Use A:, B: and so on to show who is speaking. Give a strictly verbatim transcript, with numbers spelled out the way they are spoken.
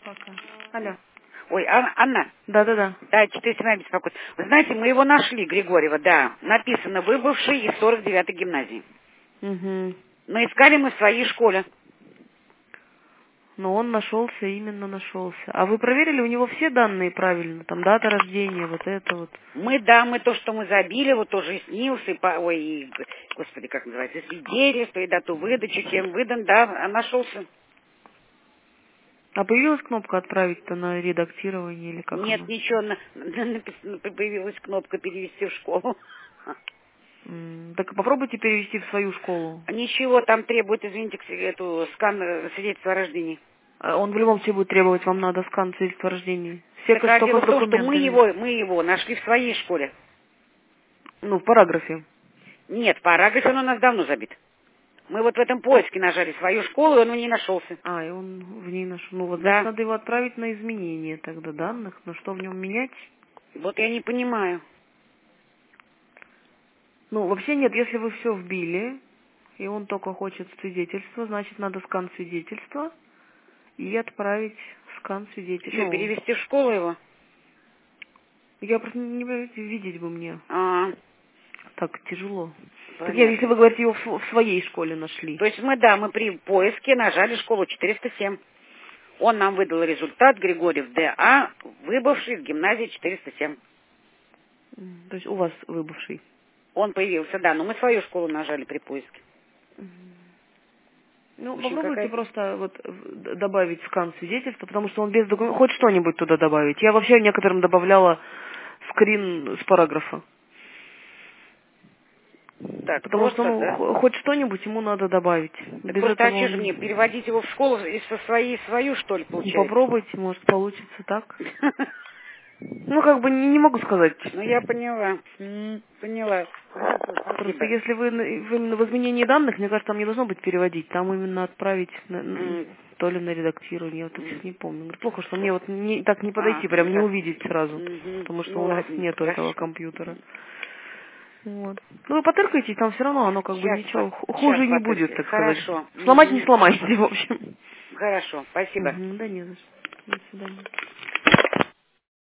A: Пока. Алло.
B: Ой, Ан- Анна,
A: Да-да-да.
B: да, четыреста семнадцать беспокоит. Вы знаете, мы его нашли, Григорьева, да. Написано «Выбывший из сорок девятой гимназии».
A: Угу.
B: Но искали мы в своей школе.
A: Но он нашелся, именно нашелся. А вы проверили, у него все данные правильно? Там дата рождения, вот это вот.
B: Мы, да, мы то, что мы забили, вот тоже и снился, и, по- ой, и, господи, как называется, свидетельство, и дату выдачи, чем выдан, да, а нашелся.
A: А появилась кнопка «Отправить»-то на редактирование или как
B: Нет,
A: она?
B: ничего, на- на- написано, появилась кнопка «Перевести в школу».
A: М, Так попробуйте перевести в свою школу.
B: Ничего, там требует, извините, к- эту скан э, свидетельства о рождении.
A: А Он в любом случае будет требовать, вам надо скан свидетельства о рождении. Все,
B: Так а
A: кто
B: дело
A: с
B: в том, что мы
A: документами.
B: его, мы его нашли в своей школе.
A: Ну, в параграфе.
B: Нет, параграф он у нас давно забит. Мы вот в этом поиске нажали свою школу, и он не нашелся.
A: А, и он в ней нашел. Ну, вот, значит,
B: Да.
A: надо его отправить на изменение тогда данных. Но что в нем менять?
B: Вот я не понимаю.
A: Ну, вообще нет, если вы все вбили, и он только хочет свидетельство, значит, надо скан свидетельства и отправить скан свидетельства.
B: Что,
A: Ну,
B: перевести в школу его?
A: я просто не понимаю, видеть бы мне.
B: А,
A: Так тяжело. Так нет, если
B: понятно.
A: вы говорите, его в, в своей школе нашли.
B: То есть мы, да, мы при поиске нажали школу четыреста семь. Он нам выдал результат Григорьев Д А, выбывший в гимназии четыреста семь.
A: М, То есть у вас выбывший.
B: Он появился, да, но мы свою школу нажали при поиске.
A: Ну,
B: В общем,
A: попробуйте
B: какая-то...
A: просто вот в- д- добавить скан свидетельства, потому что он без документов, хоть что-нибудь туда добавить. Я вообще некоторым добавляла скрин с параграфа.
B: Так,
A: Потому что,
B: просто,
A: ну,
B: да?
A: х- хоть что-нибудь ему надо добавить.
B: Так
A: Без
B: просто, а
A: этого
B: что же мне,
A: он...
B: переводить его в школу и со своей, свою, что ли,
A: Ну,
B: получается?
A: попробуйте, может, получится так. Ну, как бы не, не могу сказать.
B: Ну, я поняла. М, Поняла. Хорошо,
A: Просто
B: спасибо.
A: если вы, на- вы именно в изменении данных, мне кажется, там не должно быть переводить. Там именно отправить на- н-
B: М,
A: то ли на редактирование. Я вот
B: м.
A: сейчас не помню. Говорю, плохо, что мне вот не, так не
B: А,
A: подойти, прям не
B: да.
A: увидеть сразу.
B: Мгм.
A: Потому что
B: Ну,
A: у нас
B: ладненько,
A: нету этого
B: хорошо.
A: компьютера. Вот. Ну, вы потыркаетесь, там все равно оно как бы
B: Сейчас,
A: ничего ху-
B: сейчас
A: хуже не будет,
B: потыркаю.
A: так сказать.
B: Хорошо.
A: Сломать не
B: Мгм.
A: сломаете, в общем.
B: Хорошо, спасибо.
A: Мгм, да не за что. До свидания.